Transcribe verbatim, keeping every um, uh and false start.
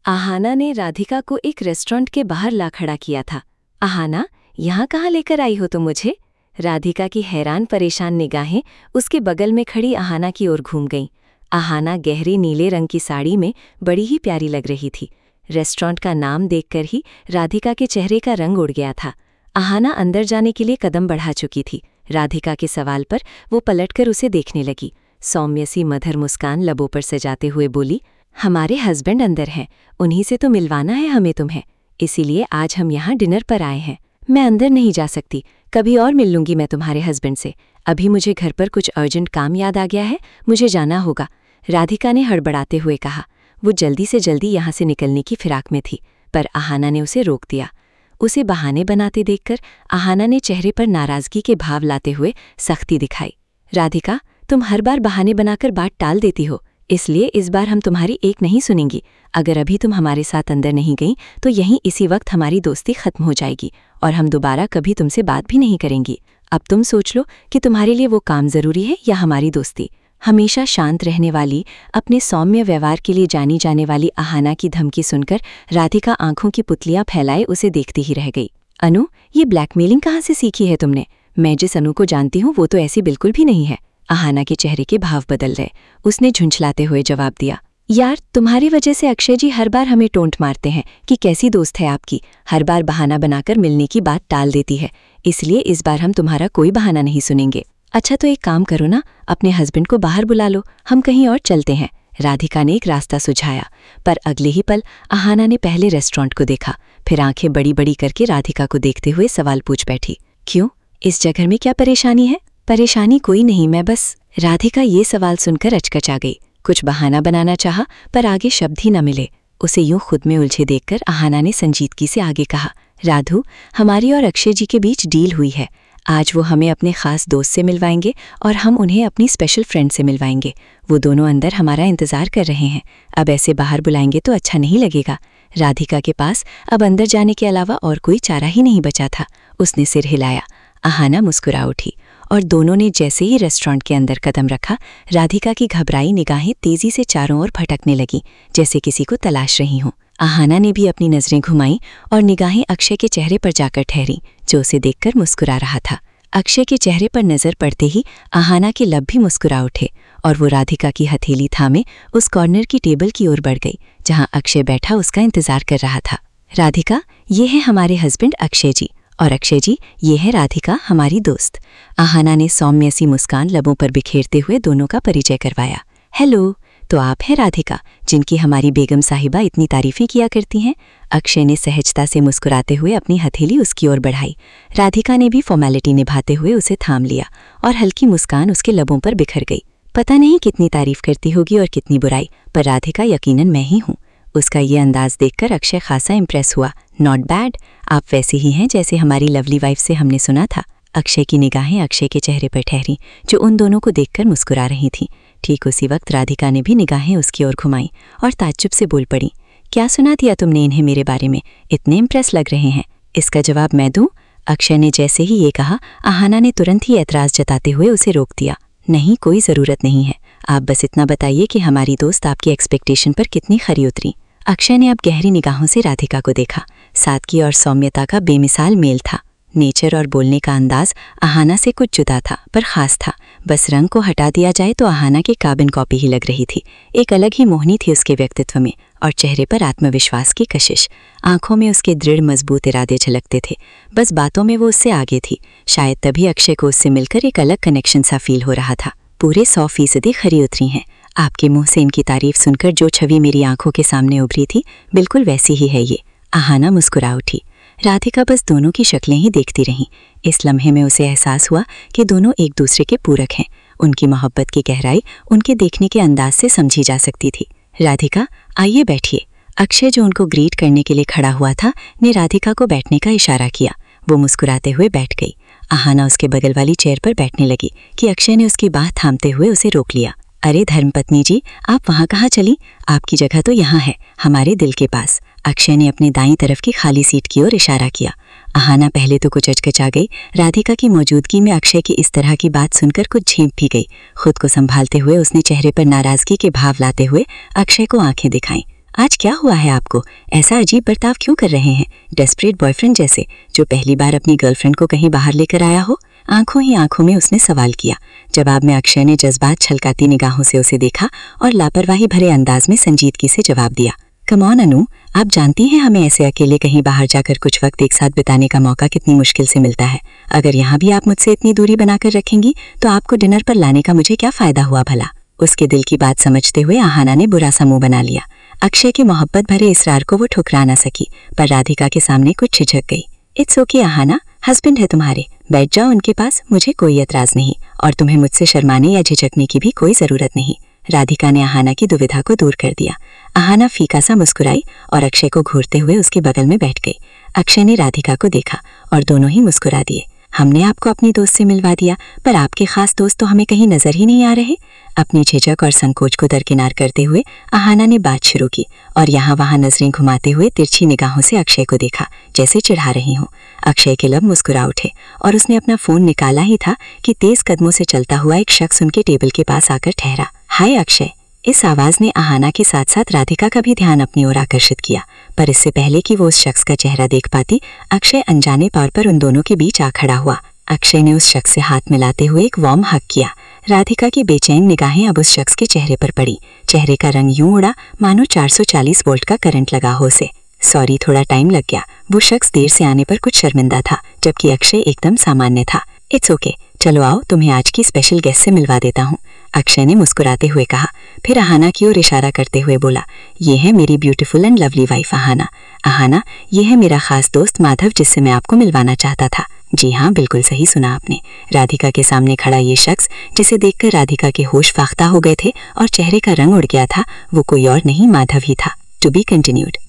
आहाना ने राधिका को एक रेस्टोरेंट के बाहर ला खड़ा किया था। आहाना, यहाँ कहाँ लेकर आई हो तुम मुझे? राधिका की हैरान परेशान निगाहें उसके बगल में खड़ी आहाना की ओर घूम गईं। आहाना गहरे नीले रंग की साड़ी में बड़ी ही प्यारी लग रही थी। रेस्टोरेंट का नाम देखकर ही राधिका के चेहरे का रंग उड़ गया था। आहाना अंदर जाने के लिए कदम बढ़ा चुकी थी। राधिका के सवाल पर वो पलटकर उसे देखने लगी। सौम्य सी मधुर मुस्कान लबों पर सजाते हुए बोली, हमारे हस्बैंड अंदर हैं, उन्हीं से तो मिलवाना है हमें तुम्हें, इसीलिए आज हम यहाँ डिनर पर आए हैं। मैं अंदर नहीं जा सकती, कभी और मिल लूंगी मैं तुम्हारे हस्बैंड से। अभी मुझे घर पर कुछ अर्जेंट काम याद आ गया है, मुझे जाना होगा, राधिका ने हड़बड़ाते हुए कहा। वो जल्दी से जल्दी यहाँ से निकलने की फिराक में थी, पर आहाना ने उसे रोक दिया। उसे बहाने बनाते देखकर आहाना ने चेहरे पर नाराजगी के भाव लाते हुए सख्ती दिखाई। राधिका, तुम हर बार बहाने बनाकर बात टाल देती हो, इसलिए इस बार हम तुम्हारी एक नहीं सुनेंगी। अगर अभी तुम हमारे साथ अंदर नहीं गई तो यहीं इसी वक्त हमारी दोस्ती खत्म हो जाएगी और हम दोबारा कभी तुमसे बात भी नहीं करेंगी। अब तुम सोच लो कि तुम्हारे लिए वो काम जरूरी है या हमारी दोस्ती। हमेशा शांत रहने वाली, अपने सौम्य व्यवहार के लिए जानी जाने वाली आहाना की धमकी सुनकर राधिका आंखों की पुतलियां फैलाए उसे देखती ही रह गई। अनु, ये ब्लैकमेलिंग कहाँ से सीखी है तुमने? मैं जिस अनु को जानती हूँ वो तो ऐसी बिल्कुल भी नहीं है। आहाना के चेहरे के भाव बदल गए। उसने झुंझलाते हुए जवाब दिया, यार तुम्हारी वजह से अक्षय जी हर बार हमें टोंट मारते हैं कि कैसी दोस्त है आपकी, हर बार बहाना बनाकर मिलने की बात टाल देती है, इसलिए इस बार हम तुम्हारा कोई बहाना नहीं सुनेंगे। अच्छा तो एक काम करो ना, अपने हस्बैंड को बाहर बुला लो, हम कहीं और चलते हैं। राधिका ने एक रास्ता सुझाया, पर अगले ही पल आहाना ने पहले रेस्टोरेंट को देखा, फिर आंखें बड़ी बड़ी करके राधिका को देखते हुए सवाल पूछ बैठी, क्यों, इस जगह में क्या परेशानी है? परेशानी कोई नहीं, मैं बस। राधिका ये सवाल सुनकर अचकचा गई। कुछ बहाना बनाना चाहा, पर आगे शब्द ही न मिले। उसे यूं खुद में उलझे देखकर आहाना ने संजीदगी से आगे कहा, राधु, हमारी और अक्षय जी के बीच डील हुई है। आज वो हमें अपने खास दोस्त से मिलवाएंगे और हम उन्हें अपनी स्पेशल फ्रेंड से मिलवाएंगे। वो दोनों अंदर हमारा इंतजार कर रहे हैं। अब ऐसे बाहर बुलाएंगे तो अच्छा नहीं लगेगा। राधिका के पास अब अंदर जाने के अलावा और कोई चारा ही नहीं बचा था। उसने सिर हिलाया। आहाना मुस्कुरा उठी और दोनों ने जैसे ही रेस्टोरेंट के अंदर कदम रखा, राधिका की घबराई निगाहें तेजी से चारों ओर भटकने लगीं, जैसे किसी को तलाश रही हों। आहाना ने भी अपनी नजरें घुमाईं और निगाहें अक्षय के चेहरे पर जाकर ठहरीं, जो उसे देखकर मुस्कुरा रहा था। अक्षय के चेहरे पर नजर पड़ते ही आहाना के लब भी मुस्कुरा उठे और वो राधिका की हथेली थामे उस कॉर्नर की टेबल की ओर बढ़ गई, जहां अक्षय बैठा उसका इंतजार कर रहा था। राधिका, ये है हमारे हस्बैंड अक्षय जी, और अक्षय जी, ये है राधिका, हमारी दोस्त। आहाना ने सौम्य सी मुस्कान लबों पर बिखेरते हुए दोनों का परिचय करवाया। हेलो, तो आप हैं राधिका, जिनकी हमारी बेगम साहिबा इतनी तारीफें किया करती हैं? अक्षय ने सहजता से मुस्कुराते हुए अपनी हथेली उसकी ओर बढ़ाई। राधिका ने भी फॉर्मेलिटी निभाते हुए उसे थाम लिया और हल्की मुस्कान उसके लबों पर बिखर गई। पता नहीं कितनी तारीफ करती होगी और कितनी बुराई, पर राधिका यकीनन मैं ही हूँ। उसका ये अंदाज देखकर अक्षय खासा इम्प्रेस हुआ। नॉट बैड, आप वैसे ही हैं जैसे हमारी लवली वाइफ से हमने सुना था। अक्षय की निगाहें अक्षय के चेहरे पर ठहरी, जो उन दोनों को देखकर मुस्कुरा रही थीं। ठीक उसी वक्त राधिका ने भी निगाहें उसकी ओर घुमाई और ताज्जुब से बोल पड़ी, क्या सुना दिया तुमने इन्हें मेरे बारे में? इतने इम्प्रेस लग रहे हैं। इसका जवाब मैं दूं? अक्षय ने जैसे ही ये कहा, आहाना ने तुरंत ही ऐतराज जताते हुए उसे रोक दिया। नहीं, कोई ज़रूरत नहीं है, आप बस इतना बताइए कि हमारी दोस्त आपकी एक्सपेक्टेशन पर कितनी खरी उतरी। अक्षय ने अब गहरी निगाहों से राधिका को देखा। सादगी और सौम्यता का बेमिसाल मेल था। नेचर और बोलने का अंदाज आहाना से कुछ जुदा था, पर खास था। बस रंग को हटा दिया जाए तो आहाना की काबिन कॉपी ही लग रही थी। एक अलग ही मोहनी थी उसके व्यक्तित्व में, और चेहरे पर आत्मविश्वास की कशिश। आंखों में उसके दृढ़ मजबूत इरादे झलकते थे। बस बातों में वो उससे आगे थी। शायद तभी अक्षय को उससे मिलकर एक अलग कनेक्शन सा फील हो रहा था। पूरे सौ फीसदी खरी उतरी हैं। आपके मुंह से इनकी तारीफ सुनकर जो छवि मेरी आंखों के सामने उभरी थी, बिल्कुल वैसी ही है ये। आहाना मुस्कुरा उठी। राधिका बस दोनों की शक्लें ही देखती रहीं। इस लम्हे में उसे एहसास हुआ कि दोनों एक दूसरे के पूरक हैं। उनकी मोहब्बत की गहराई उनके देखने के अंदाज से समझी जा सकती थी। राधिका, आइए बैठिए। अक्षय, जो उनको ग्रीट करने के लिए खड़ा हुआ था, ने राधिका को बैठने का इशारा किया। वो मुस्कुराते हुए बैठ गई। आहाना उसके बगल वाली चेयर पर बैठने लगी कि अक्षय ने उसकी बाह थामते हुए उसे रोक लिया। अरे धर्मपत्नी जी, आप वहाँ कहाँ चली? आपकी जगह तो यहाँ है, हमारे दिल के पास। अक्षय ने अपनी दाईं तरफ की खाली सीट की ओर इशारा किया। आहाना पहले तो कुछ अचकचा गई। राधिका की मौजूदगी में अक्षय की इस तरह की बात सुनकर कुछ झेंप भी गई। खुद को संभालते हुए उसने चेहरे पर नाराजगी के भाव लाते हुए अक्षय को आंखें दिखाईं। आज क्या हुआ है आपको? ऐसा अजीब बर्ताव क्यों कर रहे हैं? डेस्परेट बॉयफ्रेंड जैसे, जो पहली बार अपनी गर्लफ्रेंड को कहीं बाहर लेकर आया हो। आंखों ही आंखों में उसने सवाल किया। जवाब में अक्षय ने जज्बात छलकाती निगाहों से उसे देखा और लापरवाही भरे अंदाज में संजीदगी से जवाब दिया, कम ऑन अनु, आप जानती हैं हमें ऐसे अकेले कहीं बाहर जाकर कुछ वक्त एक साथ बिताने का मौका कितनी मुश्किल से मिलता है। अगर यहाँ भी आप मुझसे इतनी दूरी बनाकर रखेंगी तो आपको डिनर पर लाने का मुझे क्या फायदा हुआ भला? उसके दिल की बात समझते हुए आहाना ने बुरा सा मुंह बना लिया। अक्षय के मोहब्बत भरे इसरार को वो ठुकरा न सकी, पर राधिका के सामने कुछ झिझक गई। इट्स ओके आहाना, हस्बैंड है तुम्हारे, बैठ जाओ उनके पास, मुझे कोई एतराज नहीं और तुम्हें मुझसे शर्माने या झिझकने की भी कोई जरूरत नहीं। राधिका ने आहाना की दुविधा को दूर कर दिया। आहाना फीका सा मुस्कुराई और अक्षय को घूरते हुए उसके बगल में बैठ गई। अक्षय ने राधिका को देखा और दोनों ही मुस्कुरा दिए। हमने आपको अपनी दोस्त से मिलवा दिया, पर आपके खास दोस्त तो हमें कहीं नजर ही नहीं आ रहे। अपनी झिझक और संकोच को दरकिनार करते हुए आहाना ने बात शुरू की और यहाँ वहाँ नजरें घुमाते हुए तिरछी निगाहों से अक्षय को देखा, जैसे चिढ़ा रही हूँ। अक्षय के लब मुस्कुरा उठे और उसने अपना फोन निकाला ही था कि तेज कदमों से चलता हुआ एक शख्स उनके टेबल के पास आकर ठहरा। हाय अक्षय, इस आवाज ने आहाना के साथ साथ राधिका का भी ध्यान अपनी ओर आकर्षित किया, पर इससे पहले कि वो उस शख्स का चेहरा देख पाती, अक्षय अनजाने तौर पर उन दोनों के बीच आ खड़ा हुआ। अक्षय ने उस शख्स से हाथ मिलाते हुए एक वार्म हग किया। राधिका की बेचैन निगाहें अब उस शख्स के चेहरे पर पड़ी। चेहरे का रंग यूं उड़ा मानो चार सौ चालीस वोल्ट का करंट लगा हो उसे। सॉरी, थोड़ा टाइम लग गया। वो शख्स देर से आने पर कुछ शर्मिंदा था, जबकि अक्षय एकदम सामान्य था। इट्स ओके, चलो आओ, तुम्हें आज की स्पेशल गेस्ट से मिलवा देता हूँ, अक्षय ने मुस्कुराते हुए कहा। फिर आहाना की ओर इशारा करते हुए बोला, ये है मेरी beautiful and lovely wife Aahana. Aahana, ये है मेरा खास दोस्त माधव, जिससे मैं आपको मिलवाना चाहता था। जी हाँ, बिल्कुल सही सुना आपने। राधिका के सामने खड़ा ये शख्स, जिसे देखकर राधिका के होश फाख्ता हो गए थे और चेहरे का रंग उड़ गया था, वो कोई और नहीं माधव ही था। To be continued.